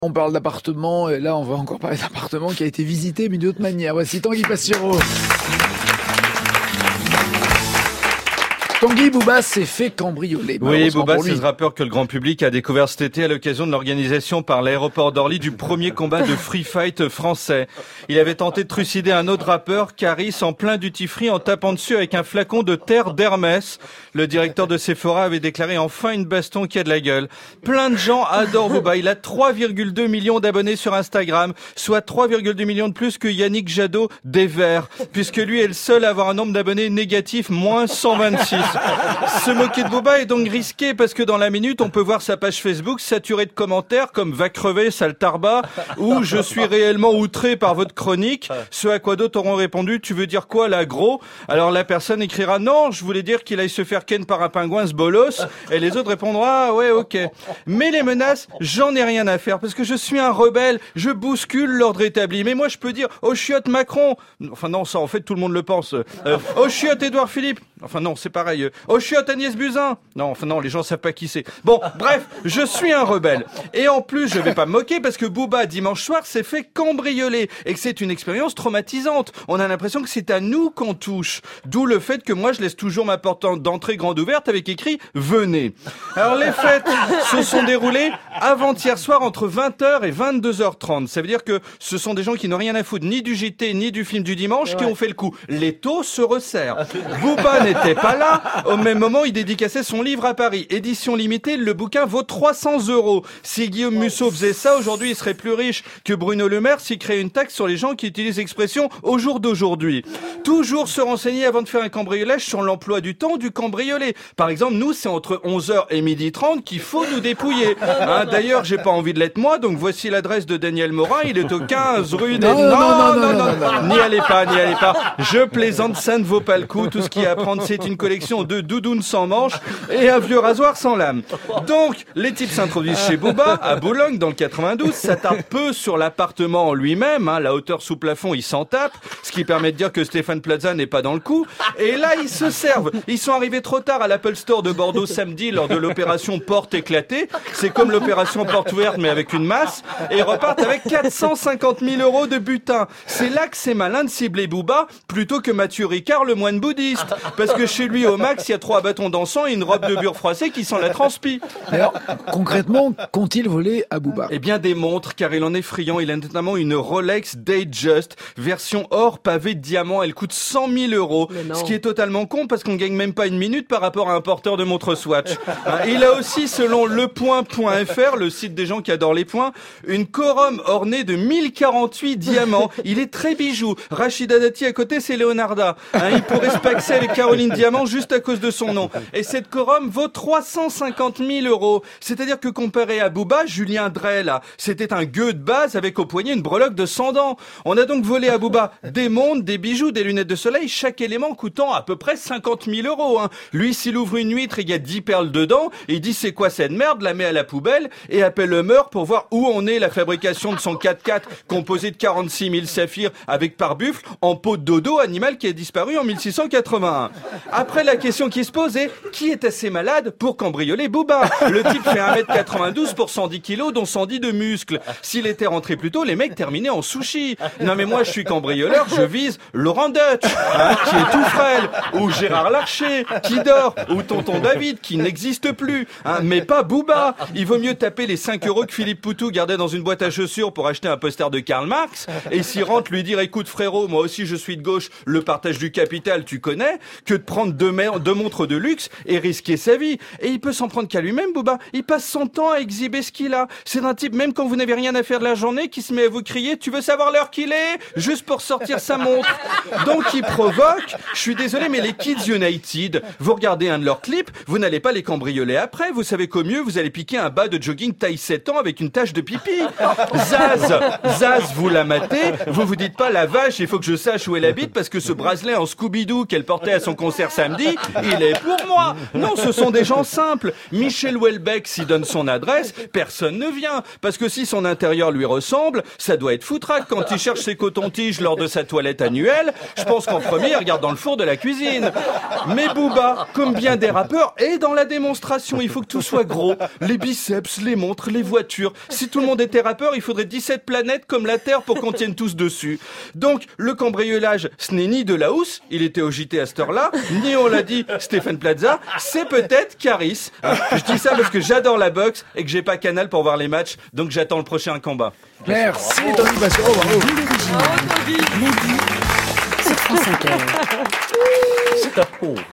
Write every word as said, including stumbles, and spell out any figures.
On parle d'appartement, et là on va encore parler d'appartement qui a été visité, mais d'une autre manière. Voici Tanguy Passiero. Tanguy, Booba s'est fait cambrioler. Oui, Booba, c'est ce rappeur que le grand public a découvert cet été à l'occasion de l'organisation par l'aéroport d'Orly du premier combat de free fight français. Il avait tenté de trucider un autre rappeur, Caris, en plein duty-free en tapant dessus avec un flacon de terre d'Hermès. Le directeur de Sephora avait déclaré enfin une baston qui a de la gueule. Plein de gens adorent Booba. Il a trois virgule deux millions d'abonnés sur Instagram, soit trois virgule deux millions de plus que Yannick Jadot des Verts, puisque lui est le seul à avoir un nombre d'abonnés négatif, moins cent vingt-six. Se moquer de Booba est donc risqué parce que dans la minute, on peut voir sa page Facebook saturée de commentaires comme « Va crever, sale tarba » ou « Je suis réellement outré par votre chronique ». Ce à quoi d'autres auront répondu « Tu veux dire quoi là, gros ?» Alors la personne écrira « Non, je voulais dire qu'il aille se faire ken par un pingouin, ce bolos ». Et les autres répondront « Ah ouais, ok ». Mais les menaces, j'en ai rien à faire parce que je suis un rebelle, je bouscule l'ordre établi. Mais moi, je peux dire « Au chiotte Macron ». Enfin non, ça en fait, tout le monde le pense. Euh, « Au chiotte Édouard Philippe ». Enfin non, c'est pareil. Au chiotte Agnès Buzyn. Non, enfin non, les gens savent pas qui c'est. Bon, bref, je suis un rebelle. Et en plus, je vais pas me moquer parce que Booba, dimanche soir, s'est fait cambrioler et que c'est une expérience traumatisante. On a l'impression que c'est à nous qu'on touche. D'où le fait que moi, je laisse toujours ma porte d'entrée grande ouverte avec écrit « Venez ». Alors les fêtes se sont déroulées avant-hier soir entre vingt heures et vingt-deux heures trente. Ça veut dire que ce sont des gens qui n'ont rien à foutre ni du J T ni du film du dimanche qui ont fait le coup. Les taux se resserrent. Booba n'était pas là. Au même moment, il dédicaçait son livre à Paris. Édition limitée, le bouquin vaut trois cents euros. Si Guillaume Musso faisait ça, aujourd'hui, il serait plus riche que Bruno Le Maire s'il créait une taxe sur les gens qui utilisent l'expression au jour d'aujourd'hui. Toujours se renseigner avant de faire un cambriolage sur l'emploi du temps du cambriolé. Par exemple, nous, c'est entre onze heures et midi trente qu'il faut nous dépouiller. Hein, d'ailleurs, j'ai pas envie de l'être moi, donc voici l'adresse de Daniel Morin. Il est au quinze rue des... Non, non, non, non, non, non, n'y allez pas, n'y allez pas. Je plaisante, ça ne vaut pas le coup. Tout ce qu'il y a à prendre, c'est une collection de doudounes sans manches et un vieux rasoir sans lame. Donc, les types s'introduisent chez Booba, à Boulogne, dans le quatre-vingt-douze, s'attardent peu sur l'appartement en lui-même, hein, la hauteur sous plafond, ils s'en tapent, ce qui permet de dire que Stéphane Plaza n'est pas dans le coup, et là, ils se servent. Ils sont arrivés trop tard à l'Apple Store de Bordeaux samedi lors de l'opération Porte éclatée, c'est comme l'opération Porte ouverte, mais avec une masse, et ils repartent avec quatre cent cinquante mille euros de butin. C'est là que c'est malin de cibler Booba, plutôt que Mathieu Ricard, le moine bouddhiste, parce que chez lui, au max, il y a trois bâtons dansants et une robe de bure froissée qui sent la transpi. Alors, concrètement, qu'ont-ils volé à Booba ? Eh bien, des montres, car il en est friand. Il a notamment une Rolex Datejust, version or pavée de diamants. Elle coûte cent mille euros. Ce qui est totalement con parce qu'on gagne même pas une minute par rapport à un porteur de montre Swatch. Hein, il a aussi, selon lepoint point f r, le site des gens qui adorent les points, une Corum ornée de mille quarante-huit diamants. Il est très bijou. Rachida Dati à côté, c'est Leonarda. Hein, il pourrait se paxer avec Caroline Diamant juste à cause de son nom. Et cette Corum vaut trois cent cinquante mille euros. C'est-à-dire que comparé à Booba, Julien Drey, là, c'était un gueux de base avec au poignet une breloque de cent dents. On a donc volé à Booba des montres, des bijoux, des lunettes de soleil, chaque élément coûtant à peu près cinquante mille euros. Hein. Lui, s'il ouvre une huître et il y a dix perles dedans, il dit c'est quoi cette merde, la met à la poubelle et appelle le meurtre pour voir où en est la fabrication de son quatre-quatre composé de quarante-six mille saphirs avec pare-buffle en peau de dodo, animal qui a disparu en mille six cent quatre-vingt-un. Après, la question qui se pose est qui est assez malade pour cambrioler Booba? Le type fait un mètre quatre-vingt-douze pour cent dix kilos, dont cent dix de muscles. S'il était rentré plus tôt, les mecs terminaient en sushi. Non mais moi, je suis cambrioleur, je vise Laurent Dutch, hein, qui est tout frêle, ou Gérard Larcher, qui dort, ou Tonton David, qui n'existe plus, hein, mais pas Booba. Il vaut mieux taper les cinq euros que Philippe Poutou gardait dans une boîte à chaussures pour acheter un poster de Karl Marx, et s'il rentre, lui dire écoute frérot, moi aussi je suis de gauche, le partage du capital, tu connais, que de prendre deux, mer- deux montres de luxe et risquer sa vie. Et il peut s'en prendre qu'à lui-même, Booba. Il passe son temps à exhiber ce qu'il a. C'est un type, même quand vous n'avez rien à faire de la journée, qui se met à vous crier « Tu veux savoir l'heure qu'il est ?» juste pour sortir sa montre. Donc il provoque. Je suis désolé, mais les Kids United, vous regardez un de leurs clips, vous n'allez pas les cambrioler après. Vous savez qu'au mieux, vous allez piquer un bas de jogging taille sept ans avec une tache de pipi. Zaz, Zaz, vous la matez, vous vous dites pas « La vache, il faut que je sache où elle habite parce que ce bracelet en Scooby-Doo qu'elle portait à son concert samedi, il est pour moi. Non, ce sont des gens simples. Michel Houellebecq s'y donne son adresse, personne ne vient. Parce que si son intérieur lui ressemble, ça doit être foutraque quand il cherche ses cotons-tiges lors de sa toilette annuelle. Je pense qu'en premier, il regarde dans le four de la cuisine. Mais Booba, comme bien des rappeurs, est dans la démonstration. Il faut que tout soit gros. Les biceps, les montres, les voitures. Si tout le monde était rappeur, il faudrait dix-sept planètes comme la Terre pour qu'on tienne tous dessus. Donc, le cambriolage, ce n'est ni de la housse, il était au J T à cette heure-là, ni on l'a dit Stéphane Plaza, c'est peut-être Caris. Je dis ça parce que j'adore la boxe et que j'ai pas Canal pour voir les matchs, donc j'attends le prochain combat. Merci Tanguy Passero, bravo. Bravo Tanguy. Lundi, sur France Inter.